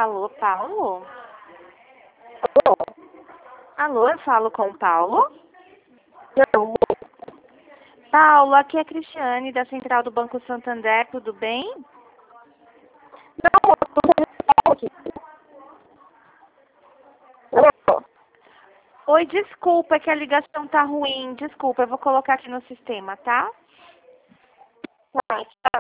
Alô, Paulo? Alô? Alô, eu falo com o Paulo? Não, Paulo, aqui é a Cristiane, da Central do Banco Santander, tudo bem? não, aqui. Alô? Oi, desculpa, é que a ligação tá ruim. Desculpa, eu vou colocar aqui no sistema, tá? Tá, tchau.